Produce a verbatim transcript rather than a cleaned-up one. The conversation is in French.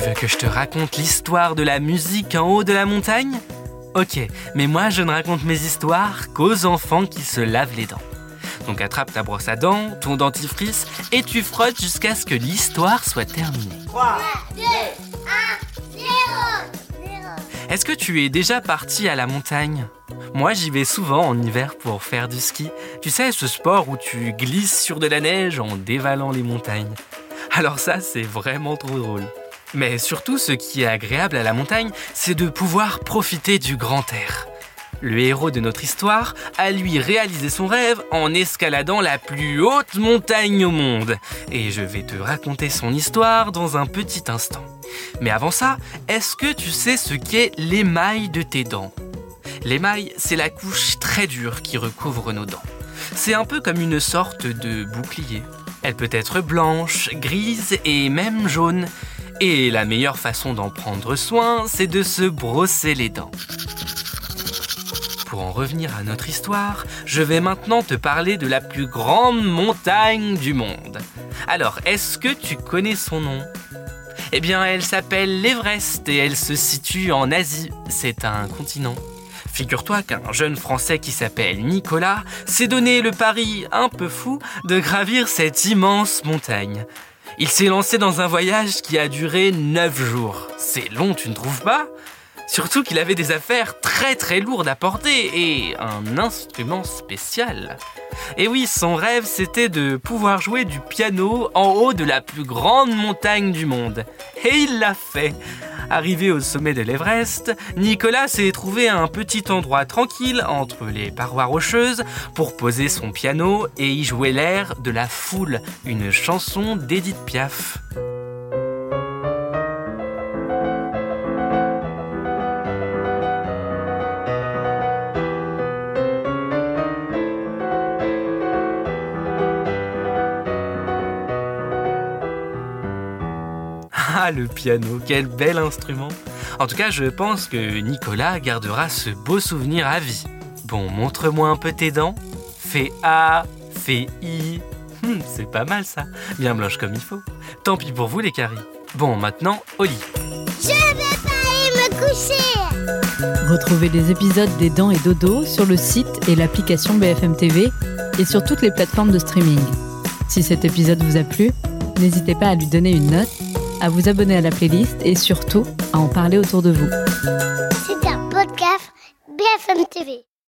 veux que je te raconte l'histoire de la musique en haut de la montagne ? Ok, mais moi je ne raconte mes histoires qu'aux enfants qui se lavent les dents. Donc attrape ta brosse à dents, ton dentifrice et tu frottes jusqu'à ce que l'histoire soit terminée. trois, deux, un, zéro. Est-ce que tu es déjà parti à la montagne ? Moi j'y vais souvent en hiver pour faire du ski. Tu sais, ce sport où tu glisses sur de la neige en dévalant les montagnes. Alors ça, c'est vraiment trop drôle. Mais surtout, ce qui est agréable à la montagne, c'est de pouvoir profiter du grand air. Le héros de notre histoire a lui réalisé son rêve en escaladant la plus haute montagne au monde. Et je vais te raconter son histoire dans un petit instant. Mais avant ça, est-ce que tu sais ce qu'est l'émail de tes dents ? L'émail, c'est la couche très dure qui recouvre nos dents. C'est un peu comme une sorte de bouclier. Elle peut être blanche, grise et même jaune. Et la meilleure façon d'en prendre soin, c'est de se brosser les dents. Pour en revenir à notre histoire, je vais maintenant te parler de la plus grande montagne du monde. Alors, est-ce que tu connais son nom ? Eh bien, elle s'appelle l'Everest et elle se situe en Asie. C'est un continent. Figure-toi qu'un jeune Français qui s'appelle Nicolas s'est donné le pari un peu fou de gravir cette immense montagne. Il s'est lancé dans un voyage qui a duré neuf jours. C'est long, tu ne trouves pas ? Surtout qu'il avait des affaires très très lourdes à porter et un instrument spécial. Et oui, son rêve c'était de pouvoir jouer du piano en haut de la plus grande montagne du monde. Et il l'a fait. Arrivé au sommet de l'Everest, Nicolas s'est trouvé un petit endroit tranquille entre les parois rocheuses pour poser son piano et y jouer l'air de La Foule, une chanson d'Édith Piaf. Ah, le piano, quel bel instrument. En tout cas, je pense que Nicolas gardera ce beau souvenir à vie. Bon, montre-moi un peu tes dents. Fais A, fais I. Hum, c'est pas mal ça. Bien blanche comme il faut. Tant pis pour vous les caries. Bon, maintenant, au lit. Je vais pas aller me coucher. Retrouvez les épisodes des Dents et Dodo sur le site et l'application B F M T V et sur toutes les plateformes de streaming. Si cet épisode vous a plu, n'hésitez pas à lui donner une note, à vous abonner à la playlist et surtout à en parler autour de vous. C'est un podcast B F M T V.